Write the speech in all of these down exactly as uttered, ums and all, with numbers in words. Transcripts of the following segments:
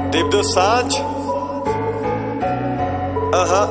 Deep Dosanjh. Uh-huh.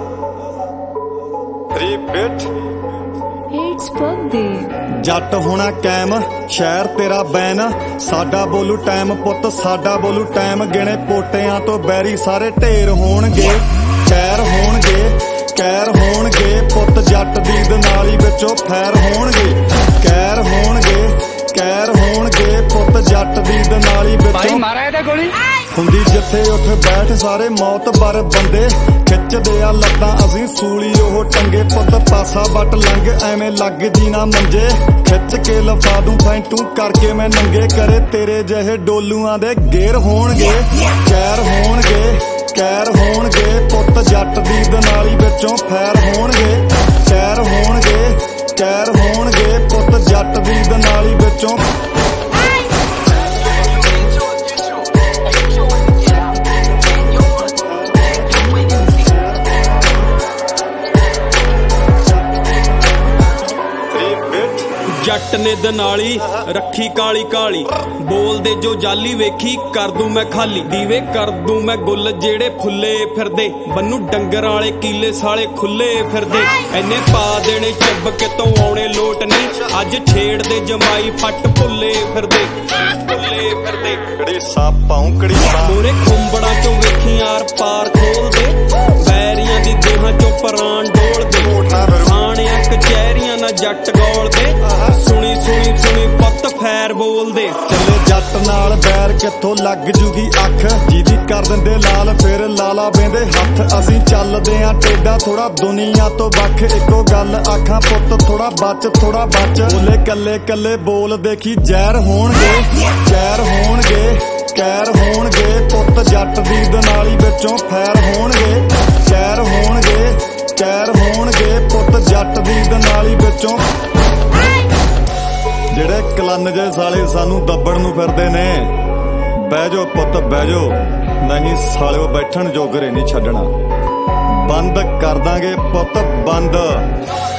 Repeat. It's birthday. ਜੱਟ ਹੋਣਾ ਕੈਮ ਸ਼ਹਿਰ ਤੇਰਾ ਬੈਨ ਸਾਡਾ ਬੋਲੂ ਟਾਈਮ ਪੁੱਤ ਸਾਡਾ ਬੋਲੂ ਟਾਈਮ ਗਿਣੇ ਪੋਟਿਆਂ ਤੋਂ ਬੈਰੀ ਸਾਰੇ ਢੇਰ ਹੋਣਗੇ ਖੈਰ ਹੋਣਗੇ ਕਹਿਰ ਹੋਣਗੇ ਪੁੱਤ ਜੱਟ ਦੀ ਦਨਾਲੀ ਵਿੱਚੋਂ ਫੈਰ ਹੋਣਗੇ ਕਹਿਰ ਹੋਣਗੇ ਕਹਿਰ ਹੋਣਗੇ ਪੁੱਤ ਜੱਟ ਦੀ ਦਨਾਲੀ ਵਿੱਚੋਂ ਮਾਰਾ ਇਹਦੇ ਗੋਲੀ ਹੁੰਦੀ ਜਿੱਥੇ ਉੱਠ ਬੈਠ ਸਾਰੇ ਮੌਤ ਬਰ ਬੰਦੇ ਖਿੱਚਦੇ ਆ ਲੱਤਾਂ ਅਸੀਂ ਸੂਲੀ ਉਹ ਟੰਗੇ ਪੁੱਤ ਪਾਸਾ ਵੱਟ ਲੰਘ ਐਵੇਂ ਲੱਗ ਜੀ ਨਾ ਮੰਜੇ ਖਿੱਚ ਕੇ ਲਫਾ ਦੂੰ ਫੈਂਟੂ ਕਰਕੇ ਮੈਂ ਨੰਗੇ ਕਰੇ ਤੇਰੇ ਜਿਹੇ ਡੋਲੂਆਂ ਦੇ ਗੇਰ ਹੋਣਗੇ ਕਹਿਰ ਹੋਣਗੇ ਕਹਿਰ ਹੋਣਗੇ ਪੁੱਤ ਜੱਟ ਦੀ ਦਨਾਲੀ ਵਿੱਚੋਂ ਫੈਰ ਹੋਣਗੇ ਕਹਿਰ ਹੋਣਗੇ ਕਹਿਰ ਹੋਣਗੇ ਪੁੱਤ ਜੱਟ ਦੀ ਦਨਾਲੀ ਵਿੱਚੋਂ ਜੱਟ ਨੇ ਦਨਾਲੀ ਰੱਖੀ ਕਾਲੀ ਕਾਲੀ ਬੋਲਦੇ ਜੋ ਜਾਲੀ ਵੇਖੀ ਕਰ ਦੂੰ ਮੈਂ ਖਾਲੀ ਦੀਵੇ ਕਰ ਦੂੰ ਮੈਂ ਗੁੱਲ ਜਿਹੜੇ ਫੁੱਲੇ ਫਿਰਦੇ ਬੰਨੂ ਡੰਗਰ ਵਾਲੇ ਕੀਲੇ ਸਾਲੇ ਖੁੱਲੇ ਫਿਰਦੇ ਐਨੇ ਪਾ ਦੇਣੇ ਚੱਬ ਕਿਤੋਂ ਆਉਣੇ ਲੋਟ ਨਹੀਂ ਅੱਜ ਛੇੜਦੇ ਜਮਾਈ ਫੱਟ ਭੁੱਲੇ ਫਿਰਦੇ ਭੁੱਲੇ ਫਿਰਦੇ ਕੜੀ ਸਾਪਾਂ ਕੜੀ ਮੋਰੇ ਖੁੰਬੜਾਂ ਚੋਂ ਵੇਖੀ ਆਰ ਪਾਰ ਖੋਲਦੇ ਬੈਰੀਆਂ ਦੀ ਦੇਹਾਂ ਚੋਂ ਪ੍ਰਾਣ ਡੋਲਦੇ ਥਾਣਿਆਂ ਕਚਹਿਰੀਆਂ ਨਾ ਜੱਟ ਗੋਲਦੇ ਸੁਣੀ ਸੁਣੀ ਸੁਣੀ ਪੁੱਤ ਫੈਰ ਬੋਲਦੇ ਚੱਲੇ ਜੱਟ ਨਾਲ ਬੈਰ ਕਿੱਥੋਂ ਲੱਗ ਜੂਗੀ ਅੱਖ ਜਿਹਦੀ ਕਰ ਦਿੰਦੇ ਲਾਲ ਫਿਰ ਲਾਲਾ ਬਹਿੰਦੇ ਹੱਥ ਅਸੀਂ ਚੱਲਦੇ ਆਂ ਟੇਡਾ ਥੋੜਾ ਦੁਨੀਆ ਤੋਂ ਵੱਖ ਇੱਕੋ ਗੱਲ ਆਖਾਂ ਪੁੱਤ ਥੋੜਾ ਬਚ ਥੋੜਾ ਬਚ ਬੋਲੇ ਕੱਲੇ ਕੱਲੇ ਬੋਲ ਦੇਖੀ ਜ਼ਹਿਰ ਹੋਣਗੇ ਜ਼ਹਿਰ ਹੋਣਗੇ ਕਹਿਰ ਹੋਣਗੇ ਪੁੱਤ ਜੱਟ ਦੀ ਦਨਾਲੀ ਵਿੱਚੋਂ ਫੈਰ ਹੋਣਗੇ ਕਹਿਰ ਹੋਣਗੇ ਕਹਿਰ ਹੋਣਗੇ ਪੁੱਤ ਜੱਟ ਦੀ ਦਨਾਲੀ ਵਿੱਚੋਂ ਜਿਹੜੇ ਕਲੰਨ ਜੇ ਸਾਲੇ ਸਾਨੂੰ ਦੱਬੜ ਨੂੰ ਫਿਰਦੇ ਨੇ ਬਹਿ ਜਾਓ ਪੁੱਤ ਬਹਿ ਜਾਓ ਨਹੀਂ ਸਾਲਿਓ ਬੈਠਣ ਜੋਗਰੇ ਨਹੀਂ ਛੱਡਣਾ ਬੰਦ ਕਰ ਦਾਂਗੇ ਪੁੱਤ ਬੰਦ।